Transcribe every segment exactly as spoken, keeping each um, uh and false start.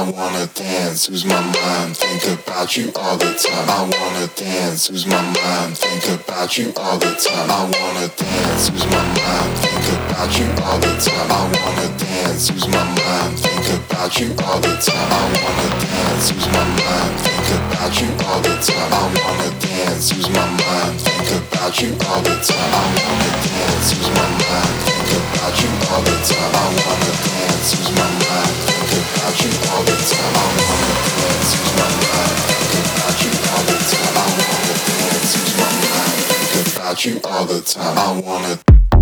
I wanna dance, lose my mind, think about you all the time. I wanna dance, lose my mind, think about you all the time. I wanna dance, lose my mind, think about you all the time. I wanna dance, lose my mind, think about you all the time. I wanna dance, lose my mind, think about you all the time. I wanna dance, lose my mind, think about you all the time. I wanna dance, lose my mind, think about you all the time. I wanna dance, lose my mind, think about you all the time. I wanna dance, lose my mind, think about you all the time. I wanna dance, lose my mind, think about you all the time. I wanna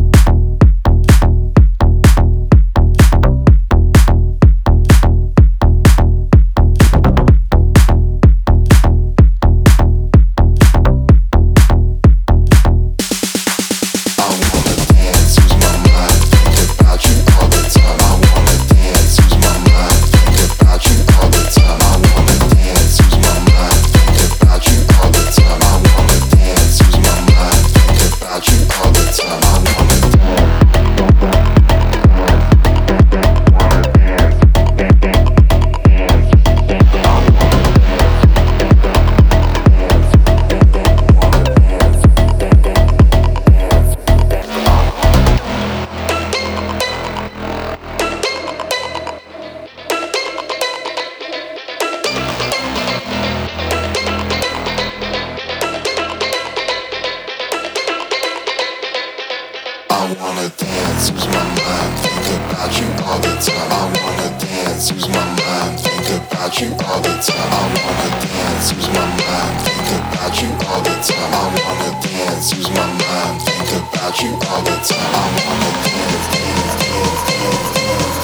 I wanna dance, lose my mind, think about you all the time. I wanna dance, lose my mind, think about you all the time. I wanna dance, lose my mind, think about you all the time. I wanna dance, lose my mind, think about you all the time. I wanna dance, dance, dance, dance, dance,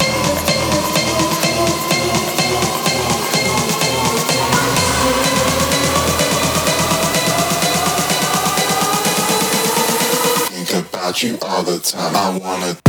dance. Think about you all the time. I wanna